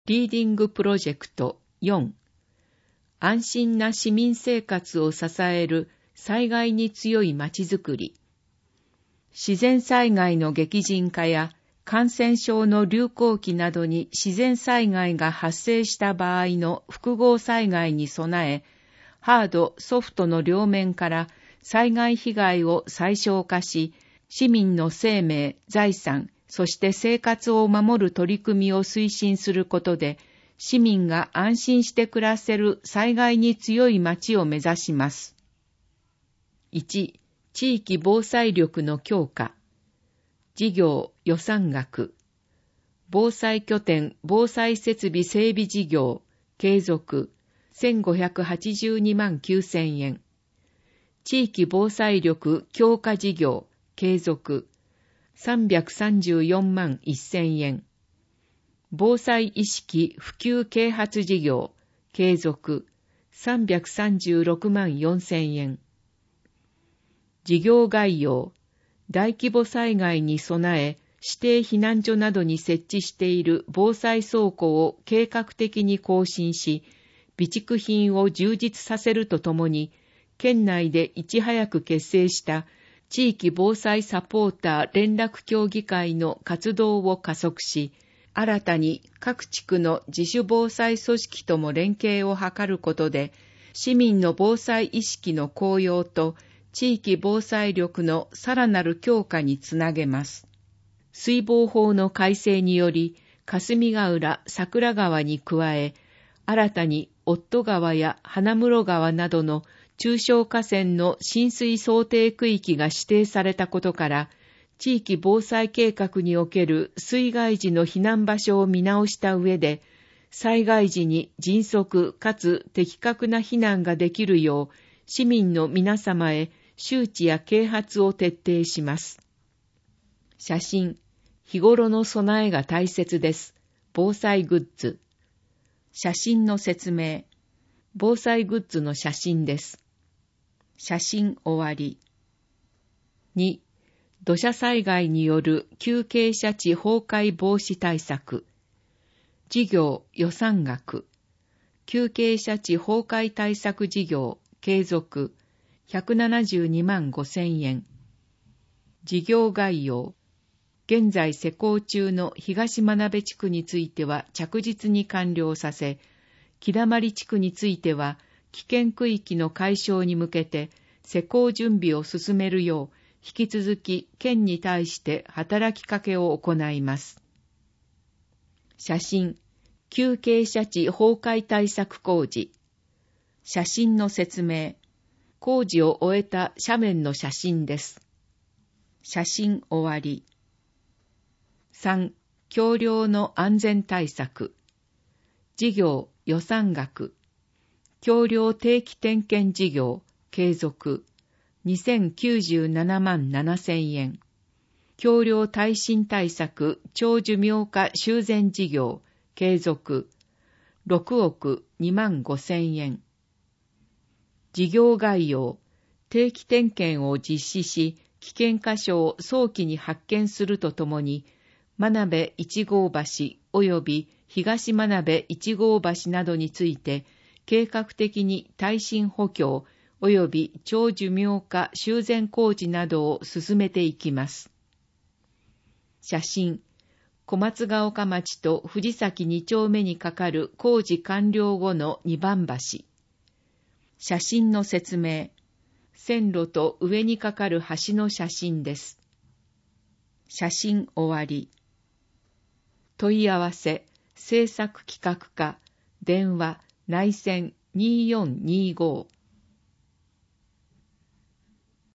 リーディングプロジェクト4、安心な市民生活を支える災害に強いまちづくり。自然災害の激甚化や感染症の流行期などに自然災害が発生した場合の複合災害に備え、ハード・ソフトの両面から災害被害を最小化し、市民の生命、財産、そして生活を守る取り組みを推進することで、市民が安心して暮らせる災害に強い町を目指します。1、地域防災力の強化。事業予算額。防災拠点防災設備整備事業継続1582万9000円。地域防災力強化事業継続334万1000円。防災意識普及啓発事業継続336万4000円。事業概要、大規模災害に備え、指定避難所などに設置している防災倉庫を計画的に更新し、備蓄品を充実させるとともに、県内でいち早く結成した地域防災サポーター連絡協議会の活動を加速し、新たに各地区の自主防災組織とも連携を図ることで、市民の防災意識の向揚と地域防災力のさらなる強化につなげます。水防法の改正により、霞ヶ浦、桜川に加え、新たに夫川や花室川などの中小河川の浸水想定区域が指定されたことから、地域防災計画における水害時の避難場所を見直した上で、災害時に迅速かつ的確な避難ができるよう、市民の皆様へ周知や啓発を徹底します。写真、日頃の備えが大切です。防災グッズ。写真の説明。防災グッズの写真です。写真終わり。2、土砂災害による急傾斜地崩壊防止対策。事業予算額。急傾斜地崩壊対策事業継続172万5000円。事業概要。現在施工中の東真鍋地区については着実に完了させ、木溜地区については危険区域の解消に向けて施工準備を進めるよう、引き続き県に対して働きかけを行います。写真、急傾斜地崩壊対策工事。写真の説明。工事を終えた斜面の写真です。写真終わり。3、橋梁の安全対策。事業予算額。橋梁定期点検事業継続2097万7000円。橋梁耐震対策長寿命化修繕事業継続6億2万5000円。事業概要、定期点検を実施し、危険箇所を早期に発見するとともに、真鍋一号橋及び東真鍋一号橋などについて、計画的に耐震補強及び長寿命化修繕工事などを進めていきます。写真、小松ヶ丘町と藤崎2丁目にかかる工事完了後の二番橋。写真の説明。線路と上にかかる橋の写真です。写真終わり。問い合わせ、制作企画課、電話、内線2425